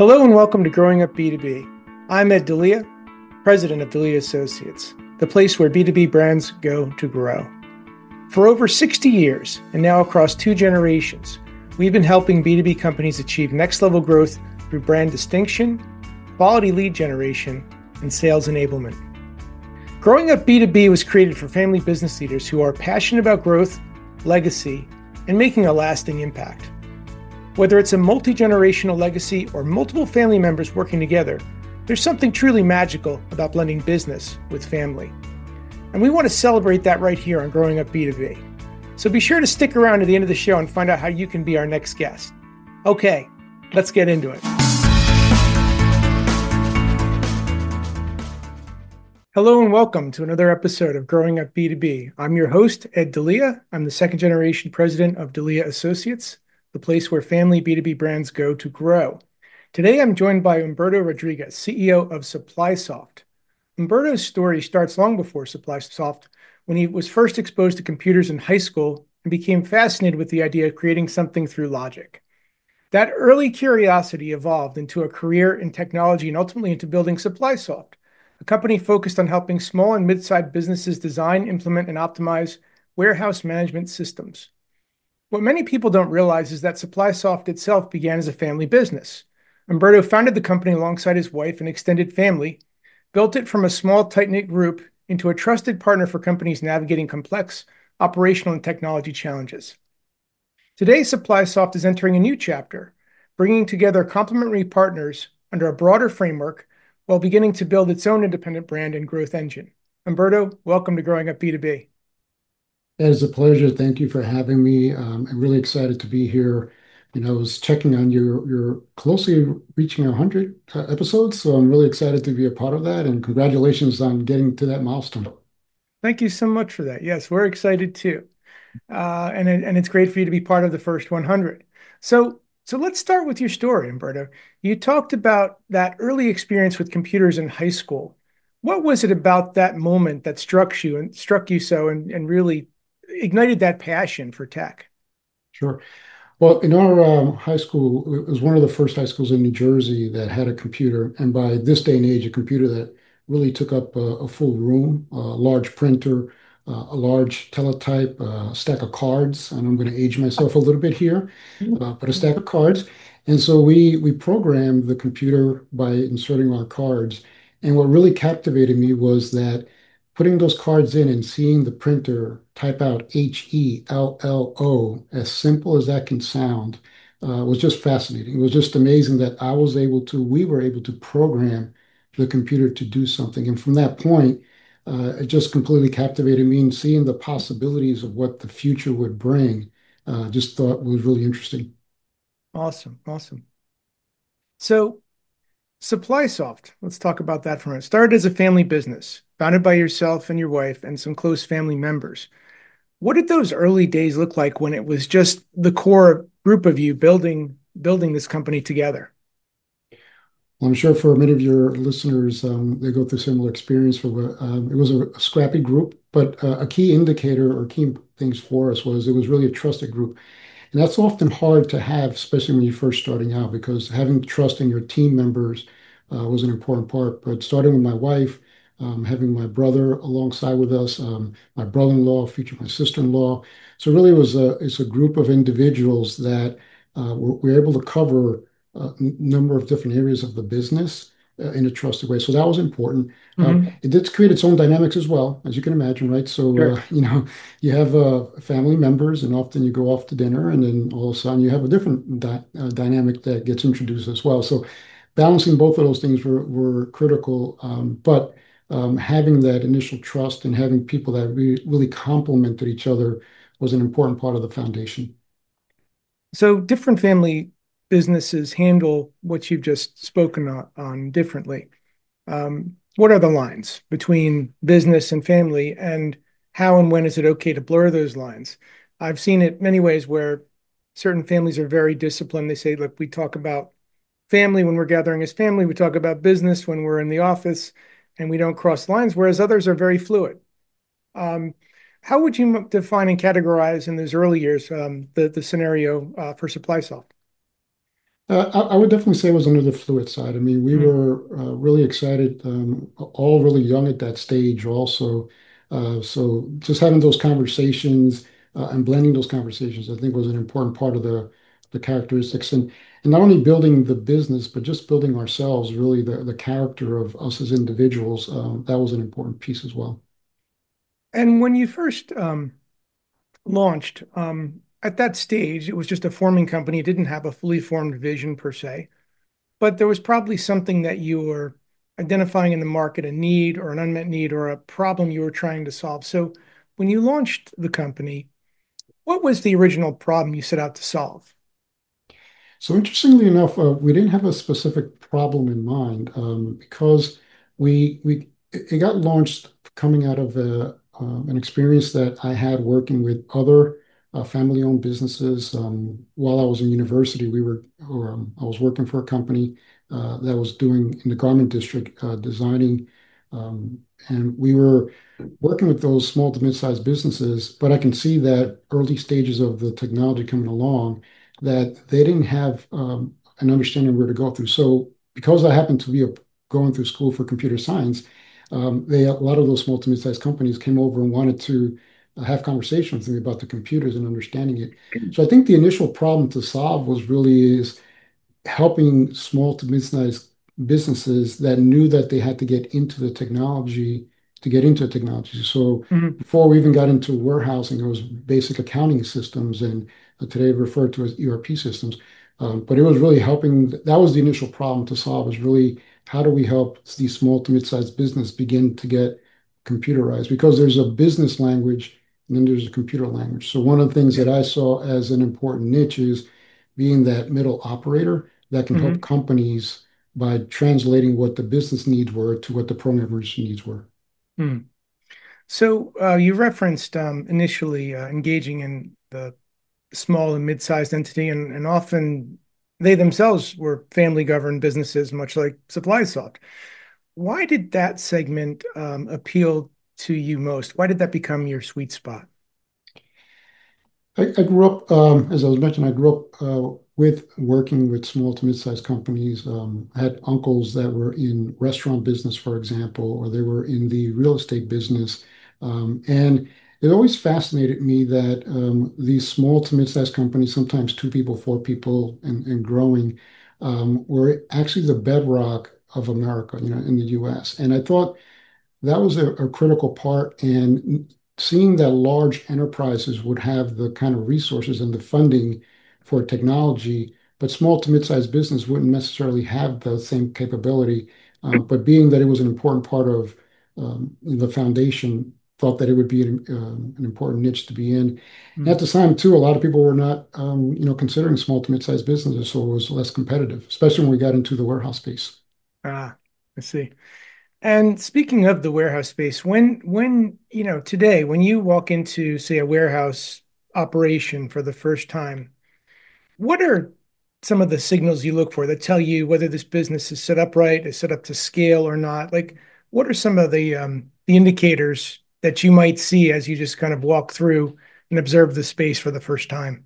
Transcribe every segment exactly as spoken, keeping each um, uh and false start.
Hello and welcome to Growing Up B two B. I'm Ed D'Elia, president of D'Elia Associates, the place where B two B brands go to grow. For over sixty years, and now across two generations, we've been helping B two B companies achieve next-level growth through brand distinction, quality lead generation, and sales enablement. Growing Up B two B was created for family business leaders who are passionate about growth, legacy, and making a lasting impact. Whether it's a multi-generational legacy or multiple family members working together, there's something truly magical about blending business with family. And we want to celebrate that right here on Growing Up B two B. So be sure to stick around to the end of the show and find out how you can be our next guest. Okay, let's get into it. Hello and welcome to another episode of Growing Up B two B. I'm your host, Ed D'Elia. I'm the second generation president of D'Elia Associates, the place where family B two B brands go to grow. Today, I'm joined by Humberto Rodriguez, C E O of SupplySoft. Humberto's story starts long before SupplySoft, when he was first exposed to computers in high school and became fascinated with the idea of creating something through logic. That early curiosity evolved into a career in technology and ultimately into building SupplySoft, a company focused on helping small and mid-sized businesses design, implement, and optimize warehouse management systems. What many people don't realize is that SupplySoft itself began as a family business. Humberto founded the company alongside his wife and extended family, built it from a small, tight-knit group into a trusted partner for companies navigating complex operational and technology challenges. Today, SupplySoft is entering a new chapter, bringing together complementary partners under a broader framework while beginning to build its own independent brand and growth engine. Humberto, welcome to Growing Up B two B. It is a pleasure. Thank you for having me. Um, I'm really excited to be here. You know, I was checking on you. You're closely reaching one hundred uh, episodes, so I'm really excited to be a part of that. And congratulations on getting to that milestone. Thank you so much for that. Yes, we're excited too. Uh, and, it- and it's great for you to be part of the first one hundred. So, so let's start with your story, Humberto. You talked about that early experience with computers in high school. What was it about that moment that struck you and struck you so and, and really ignited that passion for tech? Sure. Well, in our um, high school, it was one of the first high schools in New Jersey that had a computer. And by this day and age, a computer that really took up a, a full room, a large printer, uh, a large teletype, uh, a stack of cards. And I'm going to age myself a little bit here, uh, but a stack of cards. And so we we programmed the computer by inserting our cards. And what really captivated me was that putting those cards in and seeing the printer type out H E L L O, as simple as that can sound, uh, was just fascinating. It was just amazing that I was able to, we were able to program the computer to do something. And from that point, uh, it just completely captivated me, and seeing the possibilities of what the future would bring, uh, just thought was really interesting. Awesome, awesome. So, SupplySoft, let's talk about that for a minute. Started as a family business, founded by yourself and your wife and some close family members. What did those early days look like when it was just the core group of you building building this company together? Well, I'm sure for many of your listeners, um, they go through similar experience. For um, it was a, a scrappy group, but uh, a key indicator or key things for us was it was really a trusted group, and that's often hard to have, especially when you're first starting out, because having trust in your team members uh, was an important part. But starting with my wife, um, having my brother alongside with us, um, my brother-in-law, future my sister-in-law, so really it was a it's a group of individuals that uh, were, were able to cover a number of different areas of the business uh, in a trusted way. So that was important. Uh, Hmm. it did create its own dynamics as well, as you can imagine, right? So, Sure. uh, you know, you have uh, family members, and often you go off to dinner, and then all of a sudden you have a different dy uh, dynamic that gets introduced as well. So balancing both of those things were, were critical. Um, but um, having that initial trust and having people that re really complemented each other was an important part of the foundation. So different family businesses handle what you've just spoken on, on differently. Um, what are the lines between business and family, and how and when is it okay to blur those lines? I've seen it many ways where certain families are very disciplined. They say, look, we talk about family when we're gathering as family, we talk about business when we're in the office, and we don't cross lines, whereas others are very fluid. Um, how would you define and categorize in those early years um, the, the scenario uh, for SupplySoft? Uh, I, I would definitely say it was under the fluid side. I mean, we Mm, were uh, really excited, um, all really young at that stage also. Uh, so just having those conversations uh, and blending those conversations, I think was an important part of the the characteristics and and not only building the business, but just building ourselves, really the the character of us as individuals. Um, that was an important piece as well. and when you first um, launched, um, at that stage, it was just a forming company. It didn't have a fully formed vision per se, but there was probably something that you were identifying in the market, a need or an unmet need or a problem you were trying to solve. So when you launched the company, what was the original problem you set out to solve? So interestingly enough, uh, we didn't have a specific problem in mind um, because we we it got launched coming out of a, um, an experience that I had working with other uh, family-owned businesses. Um, while I was in university, we were or um, I was working for a company uh, that was doing in the garment district uh, designing, um, and we were working with those small to mid-sized businesses. But I can see that early stages of the technology coming along that they didn't have um, an understanding where to go through. So because I happened to be a, going through school for computer science, um, they a lot of those small to mid-sized companies came over and wanted to uh, have conversations with me about the computers and understanding it. So I think the initial problem to solve was really is helping small to mid-sized businesses that knew that they had to get into the technology to get into technology. So Mhm. before we even got into warehousing, it was basic accounting systems and today referred to as E R P systems. Um, but it was really helping. That was the initial problem to solve is really how do we help these small to mid-sized business begin to get computerized? Because there's a business language and then there's a computer language. So one of the things Yeah. that I saw as an important niche is being that middle operator that can help Mhm. companies by translating what the business needs were to what the programmer's needs were. Mhm. So uh, you referenced um, initially uh, engaging in the small and mid-sized entity, and, and often they themselves were family-governed businesses, much like SupplySoft. Why did that segment um, appeal to you most? Why did that become your sweet spot? I, I grew up, um, as I was mentioning, I grew up uh, with working with small to mid-sized companies. Um, I had uncles that were in restaurant business, for example, or they were in the real estate business. Um, and it always fascinated me that um, these small to mid-sized companies, sometimes two people, four people, and, and growing, um, were actually the bedrock of America, you know, in the U S. And I thought that was a, a critical part. And seeing that large enterprises would have the kind of resources and the funding for technology, but small to mid-sized business wouldn't necessarily have the same capability. Uh, but being that it was an important part of um, the foundation, thought that it would be an, um, an important niche to be in. And at Mm. the time, too, a lot of people were not, um, you know, considering small to mid-sized businesses, so it was less competitive, especially when we got into the warehouse space. Ah, I see. And speaking of the warehouse space, when when you know today, when you walk into, say, a warehouse operation for the first time, what are some of the signals you look for that tell you whether this business is set up right, is set up to scale or not? Like, what are some of the um, the indicators that you might see as you just kind of walk through and observe the space for the first time?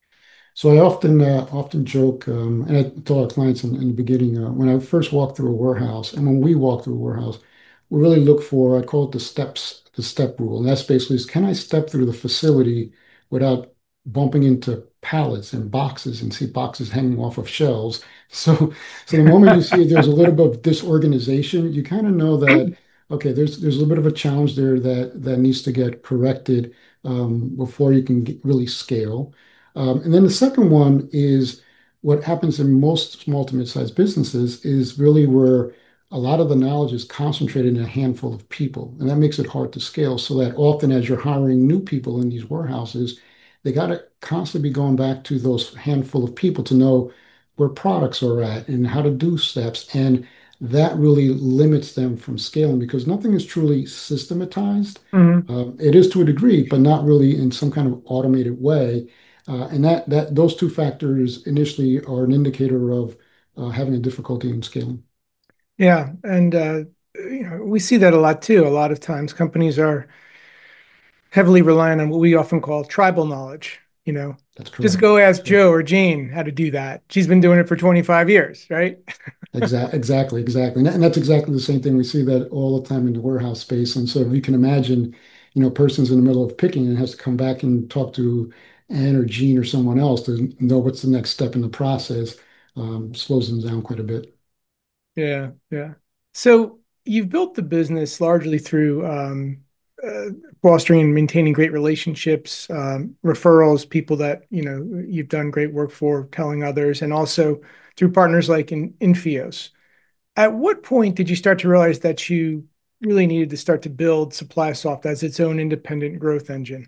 So I often uh, often joke, um, and I tell our clients in, in the beginning, uh, when I first walk through a warehouse, and when we walk through a warehouse, we really look for, I call it the steps, the step rule. And that's basically is can I step through the facility without bumping into pallets and boxes and see boxes hanging off of shelves. So so the moment you see there's a little bit of disorganization, you kind of know that okay, there's there's a little bit of a challenge there that that needs to get corrected um, before you can get, really scale. Um, and then the second one is what happens in most small to mid-sized businesses is really where a lot of the knowledge is concentrated in a handful of people. And that makes it hard to scale so that often as you're hiring new people in these warehouses, they got to constantly be going back to those handful of people to know where products are at and how to do steps. And that really limits them from scaling because nothing is truly systematized. Mhm. Um, it is to a degree, but not really in some kind of automated way. Uh, and that that those two factors initially are an indicator of uh, having a difficulty in scaling. Yeah, and uh, you know, we see that a lot too. A lot of times companies are heavily reliant on what we often call tribal knowledge. You know, That's just correct. go That's ask correct. Joe or Jane how to do that. She's been doing it for twenty-five years, right? Exactly, exactly, exactly. And, that- and that's exactly the same thing. We see that all the time in the warehouse space. And so if you can imagine, you know, person's in the middle of picking and has to come back and talk to Anne or Jean or someone else to know what's the next step in the process, um, slows them down quite a bit. Yeah, yeah. So you've built the business largely through um, uh, fostering and maintaining great relationships, um, referrals, people that you know you've done great work for, telling others, and also through partners like in Infios. At what point did you start to realize that you really needed to start to build SupplySoft as its own independent growth engine?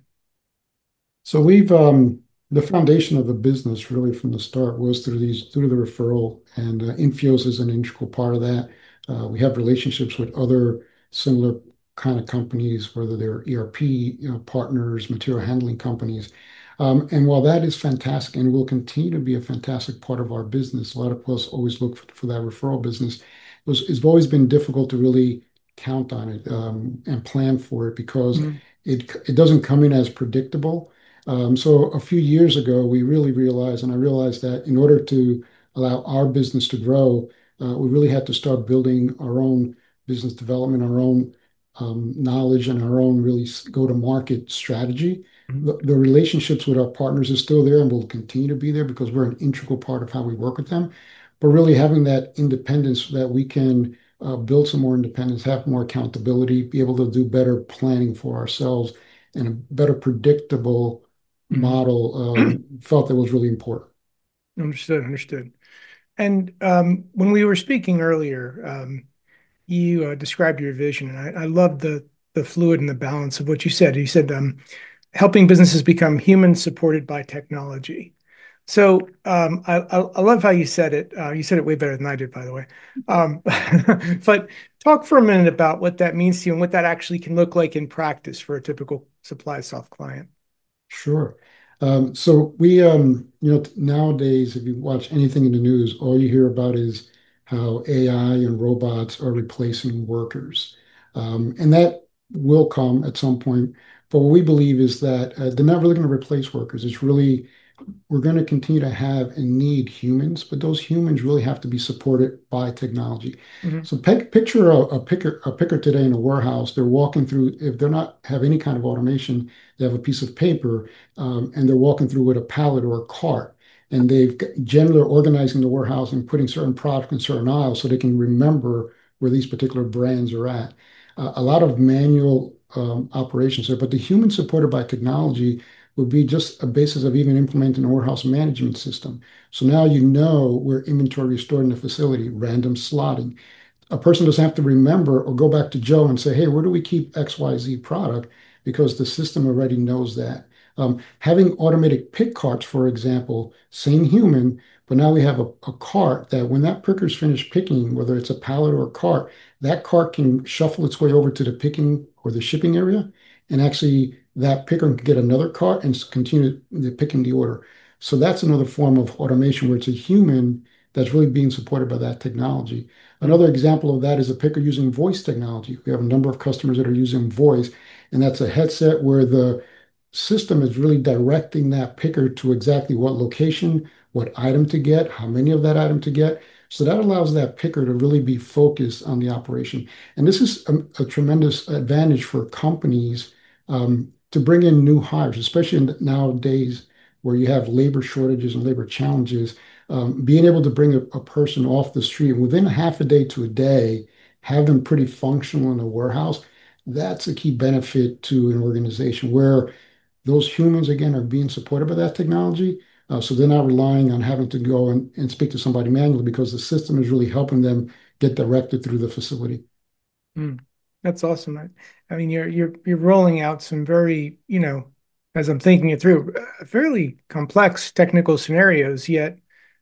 So we've um, the foundation of the business really from the start was through these through the referral, and uh, Infios is an integral part of that. Uh, we have relationships with other similar kind of companies, whether they're E R P, you know, partners, material handling companies. Um, and while that is fantastic and will continue to be a fantastic part of our business, a lot of us always look for, for that referral business. It was, it's always been difficult to really count on it um, and plan for it because Mhm. it it doesn't come in as predictable. Um, so a few years ago, we really realized, and I realized that in order to allow our business to grow, uh, we really had to start building our own business development, our own um, knowledge, and our own really go-to-market strategy. Mhm. The, the relationships with our partners is still there and will continue to be there because we're an integral part of how we work with them. But really having that independence so that we can uh, build some more independence, have more accountability, be able to do better planning for ourselves and a better predictable Mhm. model, um, felt that was really important. Understood, understood. And um, when we were speaking earlier, um, you uh, described your vision, and I, I love the the fluid and the balance of what you said. You said um, helping businesses become human supported by technology. So um, I, I, I love how you said it. Uh, you said it way better than I did, by the way. Um, but talk for a minute about what that means to you and what that actually can look like in practice for a typical SupplySoft client. Sure. Um, so we, um, you know, nowadays, if you watch anything in the news, all you hear about is how A I and robots are replacing workers. Um, and that will come at some point. But what we believe is that uh, they're not really going to replace workers. It's really we're going to continue to have and need humans, but those humans really have to be supported by technology. Mhm. So pic picture a, a picker a picker today in a warehouse. They're walking through. If they're not have any kind of automation, they have a piece of paper um, and they're walking through with a pallet or a cart. And they've generally organizing the warehouse and putting certain products in certain aisles so they can remember where these particular brands are at. Uh, a lot of manual um, operations there, but the human supported by technology would be just a basis of even implementing a warehouse management system. So now you know where inventory is stored in the facility, random slotting. A person doesn't have to remember or go back to Joe and say, hey, where do we keep X Y Z product? Because the system already knows that. Um, having automated pick carts, for example, same human, but now we have a, a cart that when that picker's finished picking, whether it's a pallet or a cart, that cart can shuffle its way over to the picking or the shipping area. And actually, that picker can get another cart and continue the picking the order. So that's another form of automation where it's a human that's really being supported by that technology. Mhm. Another example of that is a picker using voice technology. We have a number of customers that are using voice, and that's a headset where the system is really directing that picker to exactly what location, what item to get, how many of that item to get. So that allows that picker to really be focused on the operation. And this is a, a tremendous advantage for companies um, to bring in new hires, especially in nowadays where you have labor shortages and labor challenges. Um, being able to bring a, a person off the street within half a day to a day, have them pretty functional in a warehouse, that's a key benefit to an organization where those humans, again, are being supported by that technology. Uh, so they're not relying on having to go and, and speak to somebody manually because the system is really helping them get directed through the facility. Mm. That's awesome. I, I mean, you're you're you're rolling out some very, you know, as I'm thinking it through, uh, fairly complex technical scenarios, yet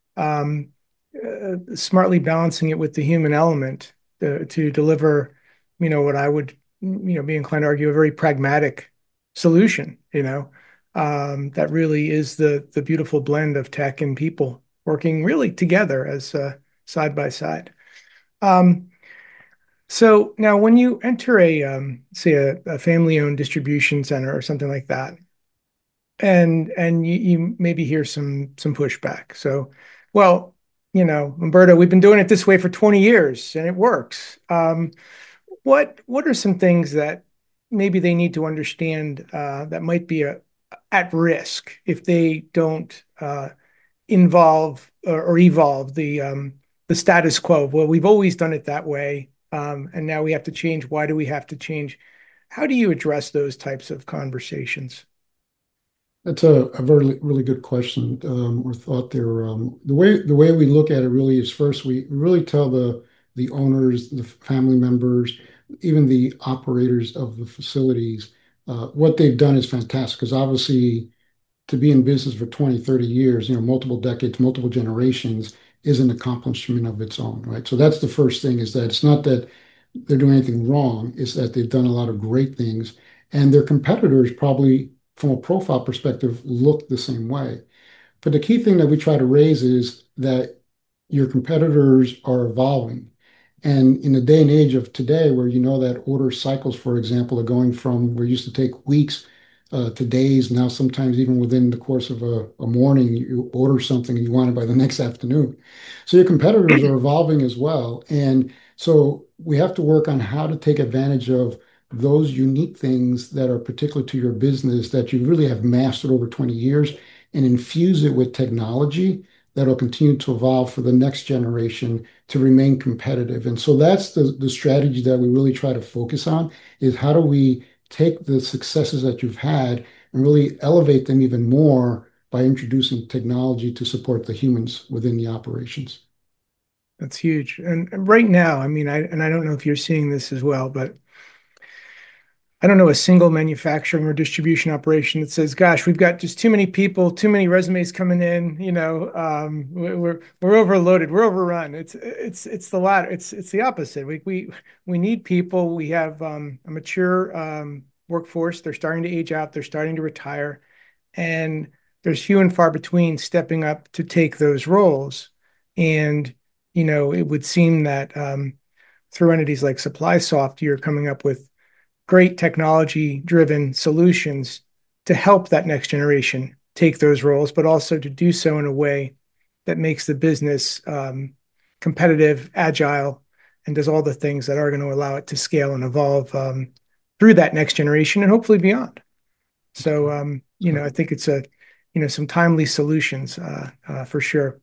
um, uh, smartly balancing it with the human element to, to deliver, you know, what I would, you know, be inclined to argue a very pragmatic solution, you know, um, that really is the the beautiful blend of tech and people working really together as uh, side by side. Um, so now, when you enter a, um, say, a, a family-owned distribution center or something like that, and and you, you maybe hear some some pushback. So, well, you know, Umberto, we've been doing it this way for twenty years and it works. Um, what what are some things that maybe they need to understand uh, that might be a, at risk if they don't uh, involve or, or evolve the um, the status quo? Well, we've always done it that way, um, and now we have to change. Why do we have to change? How do you address those types of conversations? That's a, a very really good question um, or thought there. Um, the way the way we look at it really is first we really tell the the owners, the family members, even the operators of the facilities, uh, what they've done is fantastic because obviously to be in business for twenty, thirty years, you know, multiple decades, multiple generations is an accomplishment of its own, right? So that's the first thing is that it's not that they're doing anything wrong, it's that they've done a lot of great things. And their competitors probably, from a profile perspective, look the same way. But the key thing that we try to raise is that your competitors are evolving. And in the day and age of today, where you know that order cycles, for example, are going from where it used to take weeks uh, to days, now sometimes even within the course of a, a morning, you order something and you want it by the next afternoon. So your competitors are evolving as well. And so we have to work on how to take advantage of those unique things that are particular to your business that you really have mastered over twenty years and infuse it with technology that'll continue to evolve for the next generation to remain competitive. And so that's the, the strategy that we really try to focus on is how do we take the successes that you've had and really elevate them even more by introducing technology to support the humans within the operations. That's huge. And, and right now, I mean, I and I don't know if you're seeing this as well, but I don't know a single manufacturing or distribution operation that says, "Gosh, we've got just too many people, too many resumes coming in. You know, um, we're we're overloaded, we're overrun." It's it's it's the latter. It's it's the opposite. We we we need people. We have um, a mature um, workforce. They're starting to age out. They're starting to retire, and there's few and far between stepping up to take those roles. And you know, it would seem that um, through entities like SupplySoft, you're coming up with great technology driven solutions to help that next generation take those roles, but also to do so in a way that makes the business um, competitive, agile, and does all the things that are going to allow it to scale and evolve um, through that next generation and hopefully beyond. So, um, you know, I So, think it's a, you know, some timely solutions uh, uh, for sure.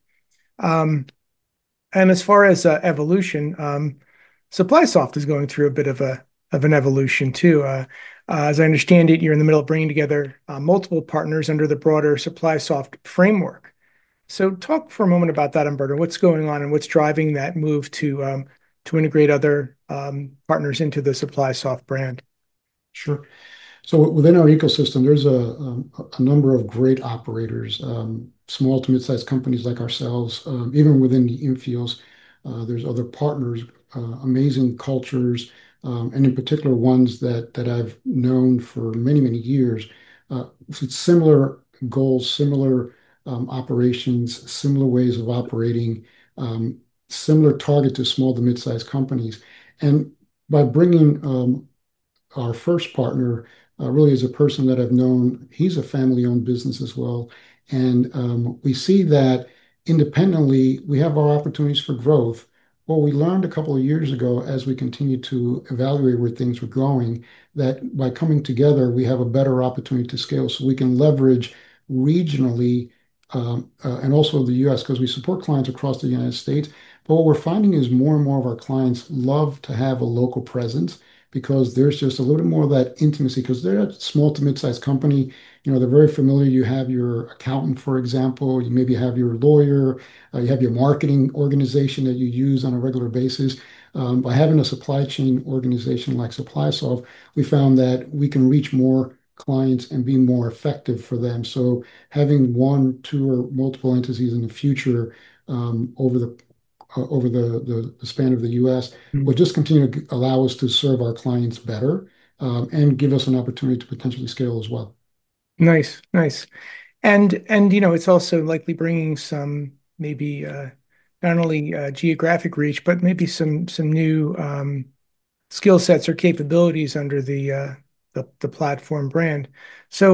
Um, and as far as uh, evolution, um, SupplySoft is going through a bit of a of an evolution too. Uh, uh, as I understand it, you're in the middle of bringing together uh, multiple partners under the broader SupplySoft framework. So, talk for a moment about that, Umberto. What's going on and what's driving that move to um, to integrate other um, partners into the SupplySoft brand? sure. So within our ecosystem, there's a, um, a number of great operators, um, small to mid-sized companies like ourselves, um, even within the infields. Uh, there's other partners, uh, amazing cultures, um, and in particular ones that that I've known for many, many years. Uh, with similar goals, similar um, operations, similar ways of operating, um, similar target to small to mid-sized companies. And by bringing um, our first partner uh, really is a person that I've known. He's a family-owned business as well. And um, we see that independently, we have our opportunities for growth. Well, we learned a couple of years ago as we continue to evaluate where things were going, that by coming together, we have a better opportunity to scale. So we can leverage regionally um, uh, and also the U S because we support clients across the United States. But what we're finding is more and more of our clients love to have a local presence because there's just a little bit more of that intimacy because they're a small to mid-sized company. You know, they're very familiar. You have your accountant, for example, you maybe have your lawyer, uh, you have your marketing organization that you use on a regular basis. Um, by having a supply chain organization like SupplySoft, we found that we can reach more clients and be more effective for them. So having one, two, or multiple entities in the future um, over the uh, over the, the, the span of the U S will just continue to allow us to serve our clients better um, and give us an opportunity to potentially scale as well. Nice, nice. And and you know, it's also likely bringing some maybe uh, not only uh, geographic reach, but maybe some some new um, skill sets or capabilities under the uh, the, the platform brand. So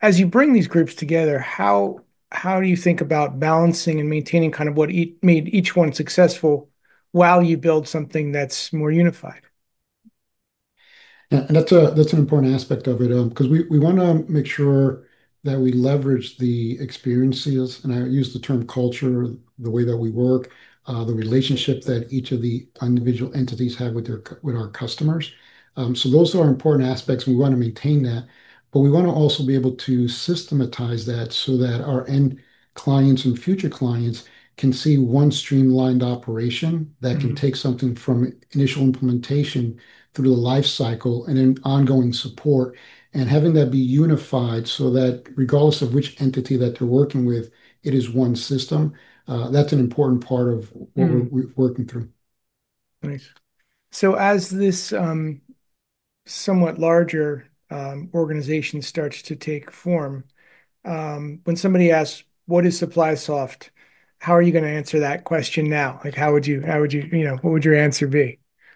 as you bring these groups together, how how do you think about balancing and maintaining kind of what each, made each one successful while you build something that's more unified? Yeah, and that's a that's an important aspect of it, um, because we, we want to make sure that we leverage the experiences, and I use the term culture, the way that we work, uh, the relationship that each of the individual entities have with their with our customers. Um, so those are important aspects, and we want to maintain that. But we want to also be able to systematize that so that our end clients and future clients can see one streamlined operation that can Mhm. take something from initial implementation through the life cycle and then ongoing support, and having that be unified so that regardless of which entity that they're working with, it is one system. Uh, that's an important part of what we're, Mm, we're working through. nice. So as this um, somewhat larger um, organization starts to take form, um, when somebody asks, "What is SupplySoft?" How are you going to answer that question now? Like, how would you, how would you, you know, what would your answer be?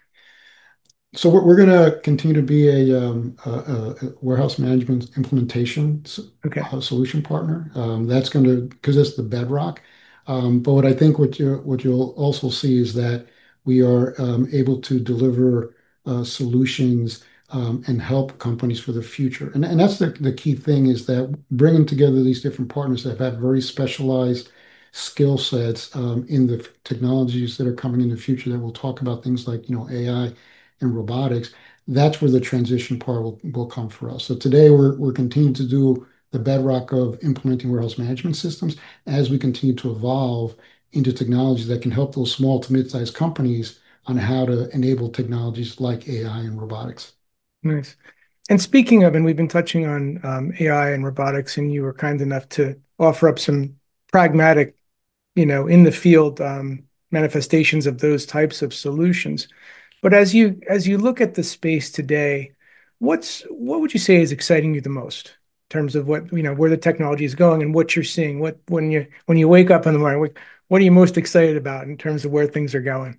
So we're, we're going to continue to be a, um, a, a warehouse management implementation s- Okay. uh, solution partner. Um, that's going to because it's the bedrock. Um, but what I think what you what you'll also see is that we are um, able to deliver uh, solutions um, and help companies for the future. And, and that's the, the key thing is that bringing together these different partners that have very specialized skill sets um, in the technologies that are coming in the future that we'll talk about things like you know A I and robotics, that's where the transition part will, will come for us. So today we're, we're continuing to do the bedrock of implementing warehouse management systems as we continue to evolve into technologies that can help those small to mid-sized companies on how to enable technologies like A I and robotics. Nice. And speaking of, and we've been touching on um, A I and robotics, and you were kind enough to offer up some pragmatic, you know, in the field um, manifestations of those types of solutions. But as you as you look at the space today, what's what would you say is exciting you the most in terms of what, you know, where the technology is going and what you're seeing? What when you when you wake up in the morning, what, what are you most excited about in terms of where things are going?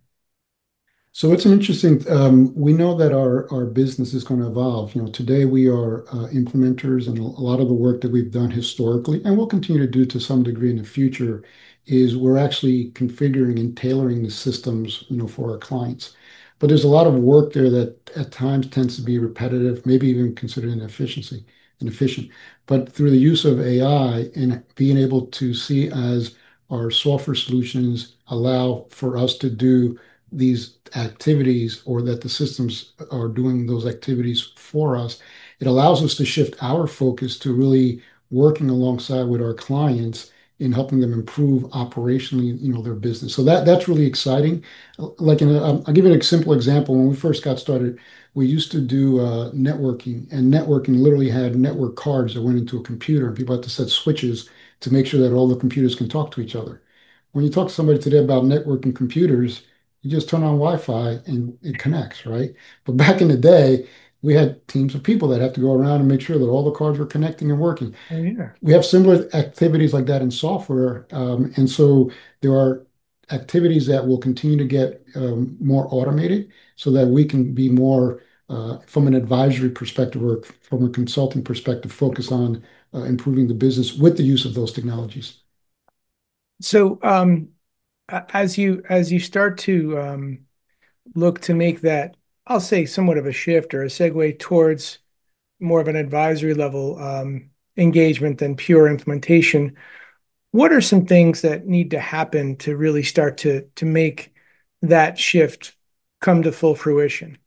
So it's an interesting, um, we know that our, our business is going to evolve. You know, today we are uh, implementers, and a lot of the work that we've done historically, and we'll continue to do to some degree in the future, is we're actually configuring and tailoring the systems, you know, for our clients. But there's a lot of work there that at times tends to be repetitive, maybe even considered inefficiency, inefficient. But through the use of A I and being able to see as our software solutions allow for us to do these activities or that the systems are doing those activities for us, it allows us to shift our focus to really working alongside with our clients in helping them improve operationally, you know, their business. So that that's really exciting. Like, in a, um, I'll give you a simple example. When we first got started, we used to do uh, networking, and networking literally had network cards that went into a computer, and people had to set switches to make sure that all the computers can talk to each other. When you talk to somebody today about networking computers, you just turn on Wi-Fi and it connects, right? But back in the day, we had teams of people that have to go around and make sure that all the cards were connecting and working. Oh yeah. We have similar activities like that in software. Um, and so there are activities that will continue to get um, more automated so that we can be more, uh, from an advisory perspective or from a consulting perspective, focus on uh, improving the business with the use of those technologies. So um, as you as you start to um, look to make that, I'll say, somewhat of a shift or a segue towards more of an advisory level um, engagement than pure implementation. What are some things that need to happen to really start to to make that shift come to full fruition?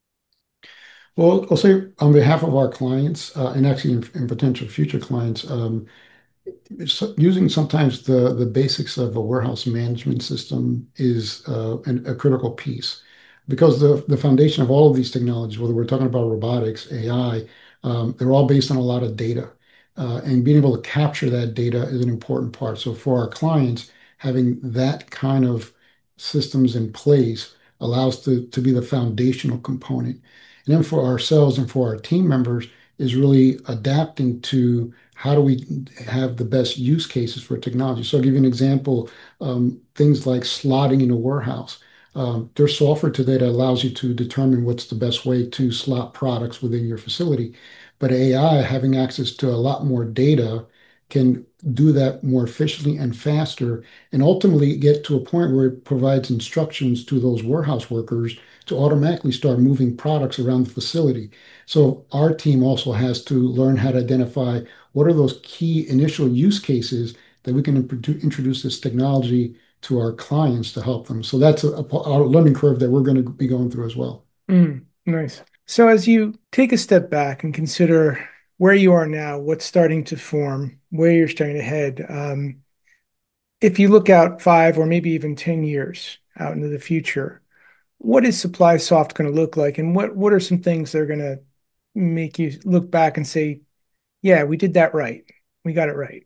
Well, I'll say on behalf of our clients uh, and actually in, in potential future clients, um, so using sometimes the the basics of a warehouse management system is uh, an, a critical piece because the the foundation of all of these technologies, whether we're talking about robotics, A I, um, they're all based on a lot of data, uh, and being able to capture that data is an important part. So for our clients, having that kind of systems in place allows to to be the foundational component, and then for ourselves and for our team members is really adapting to how do we have the best use cases for technology? So I'll give you an example. Um, things like slotting in a warehouse. Um, there's software today that allows you to determine what's the best way to slot products within your facility. But A I, having access to a lot more data, can do that more efficiently and faster, and ultimately get to a point where it provides instructions to those warehouse workers to automatically start moving products around the facility. So our team also has to learn how to identify what are those key initial use cases that we can introduce this technology to our clients to help them. So that's a, a learning curve that we're going to be going through as well. Mm, nice. So as you take a step back and consider where you are now, what's starting to form, where you're starting to head, um, if you look out five or maybe even ten years out into the future, what is SupplySoft going to look like? And what, what are some things that are going to make you look back and say, yeah, we did that right. We got it right.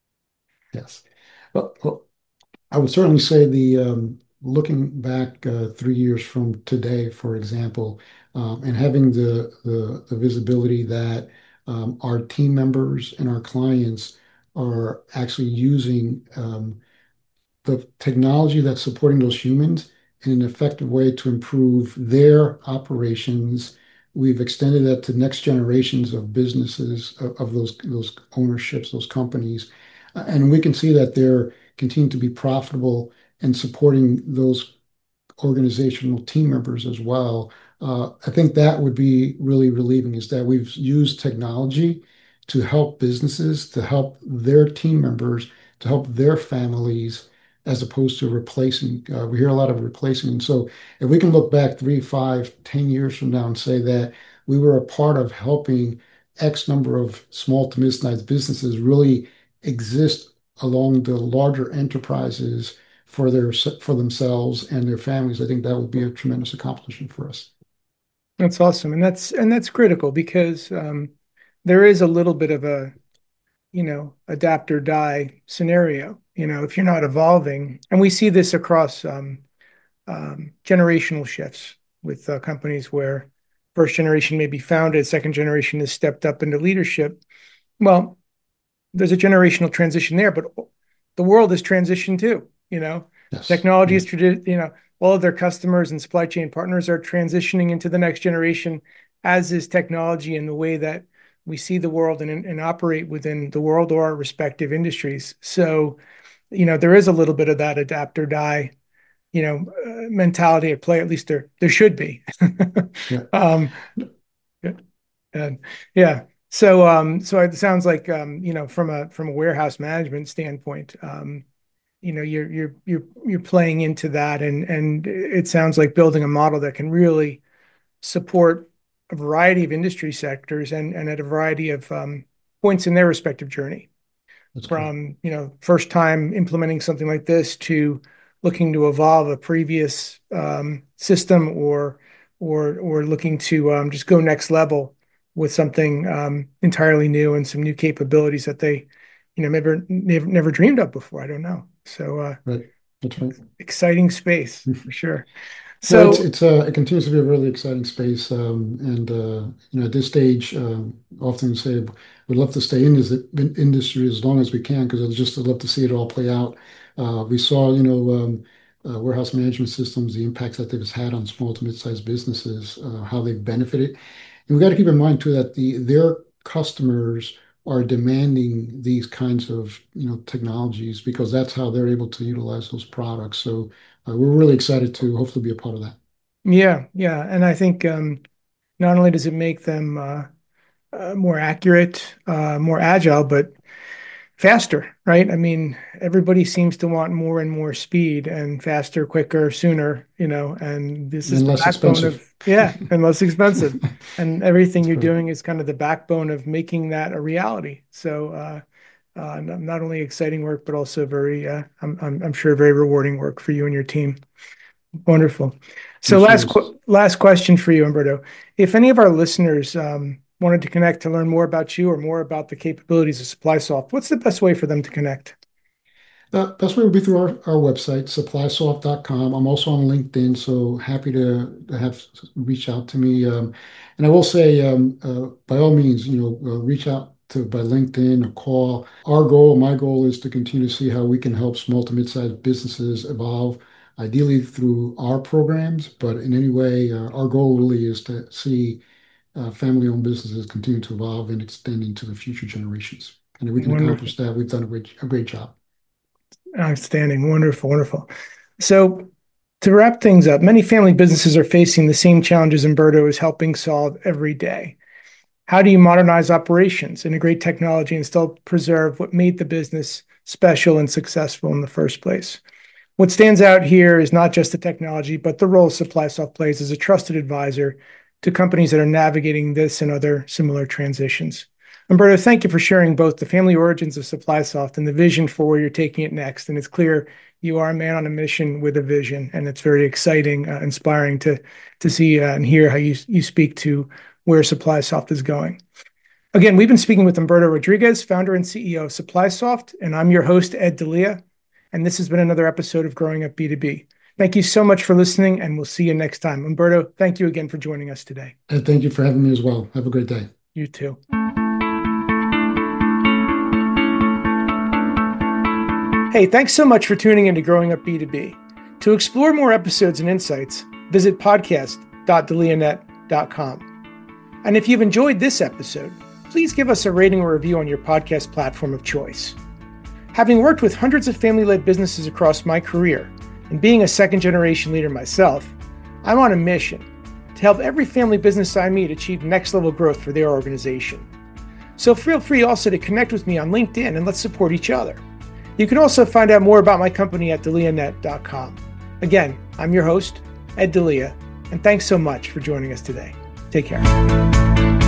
Yes. Well, well, I would certainly say the um, looking back uh, three years from today, for example, um, and having the, the the visibility that um, our team members and our clients are actually using um, the technology that's supporting those humans in an effective way to improve their operations. We've extended that to next generations of businesses of, of those those ownerships, those companies, Uh, and we can see that they're continuing to be profitable and supporting those organizational team members as well. Uh, I think that would be really relieving is that we've used technology to help businesses, to help their team members, to help their families, as opposed to replacing. Uh, we hear a lot of replacing. And so if we can look back three, five, ten years from now and say that we were a part of helping X number of small to mid-sized businesses really exist along the larger enterprises for their for themselves and their families, I think that would be a tremendous accomplishment for us. That's awesome. And that's, and that's critical because um, there is a little bit of a, you know, adapt or die scenario. You know, if you're not evolving, and we see this across um, um, generational shifts with uh, companies where first generation may be founded, second generation has stepped up into leadership. Well, there's a generational transition there, but the world has transitioned too. You know, Yes. technology Yeah. is, you know, all of their customers and supply chain partners are transitioning into the next generation, as is technology and the way that we see the world and, and operate within the world or our respective industries. So, you know, there is a little bit of that adapt or die, you know, uh, mentality at play. At least there there should be. Yeah. um, and yeah. So um, so it sounds like um, you know, from a from a warehouse management standpoint, um, you know, you're you're you're you're playing into that, and and it sounds like building a model that can really support a variety of industry sectors and and at a variety of um, points in their respective journey, That's correct. from, you know, first time implementing something like this to looking to evolve a previous um, system, or or or looking to um, just go next level with something um, entirely new and some new capabilities that they, you know, never never, never dreamed of before. I don't know. So uh, Right. That's right. exciting space for sure. No, it's So it's uh it continues to be a really exciting space. Um, and uh, you know, at this stage, um, often say we'd love to stay in this in- industry as long as we can because I'd just I'd love to see it all play out. Uh, we saw, you know, um, uh, warehouse management systems, the impacts that they've had on small to mid-sized businesses, uh, how they've benefited. And we got to keep in mind too that the their customers are demanding these kinds of, you know, technologies because that's how they're able to utilize those products. So uh, we're really excited to hopefully be a part of that. yeah, yeah, and I think um, not only does it make them uh, uh, more accurate, uh, more agile, but faster, right? I mean, everybody seems to want more and more speed and faster, quicker, sooner, you know, and this is And the less backbone of, expensive. yeah, and less expensive. And everything That's you're correct. doing is kind of the backbone of making that a reality. So, uh, uh, not not only exciting work, but also very, uh, I'm, I'm, I'm sure very rewarding work for you and your team. Wonderful. So Yes, it last is. qu last question for you, Umberto. If any of our listeners um, wanted to connect to learn more about you or more about the capabilities of SupplySoft, what's the best way for them to connect? Uh, best way would be through our, our website, supply soft dot com. I'm also on LinkedIn, so happy to, to have reach out to me. Um, and I will say, um, uh, by all means, you know, uh, reach out to by LinkedIn or call. Our goal, my goal, is to continue to see how we can help small to mid-sized businesses evolve, ideally through our programs. But in any way, uh, our goal really is to see uh, family-owned businesses continue to evolve and extend into the future generations. And if we can Wonderful. accomplish that, we've done a great, a great job. Outstanding. Wonderful. Wonderful. So to wrap things up, many family businesses are facing the same challenges Umberto is helping solve every day. How do you modernize operations, integrate technology, and still preserve what made the business special and successful in the first place? What stands out here is not just the technology, but the role SupplySoft plays as a trusted advisor to companies that are navigating this and other similar transitions. Umberto, thank you for sharing both the family origins of SupplySoft and the vision for where you're taking it next. And it's clear you are a man on a mission with a vision, and it's very exciting, uh, inspiring to to see uh, and hear how you you speak to where SupplySoft is going. Again, we've been speaking with Umberto Rodriguez, founder and C E O of SupplySoft, and I'm your host, Ed D'Elia, and this has been another episode of Growing Up B two B. Thank you so much for listening, and we'll see you next time. Umberto, thank you again for joining us today. And thank you for having me as well. Have a great day. You too. Hey, thanks so much for tuning in to Growing Up B two B. To explore more episodes and insights, visit podcast dot delianet dot com. And if you've enjoyed this episode, please give us a rating or review on your podcast platform of choice. Having worked with hundreds of family-led businesses across my career, and being a second-generation leader myself, I'm on a mission to help every family business I meet achieve next-level growth for their organization. So feel free also to connect with me on LinkedIn and let's support each other. You can also find out more about my company at delianet dot com. Again, I'm your host, Ed D'Elia, and thanks so much for joining us today. Take care.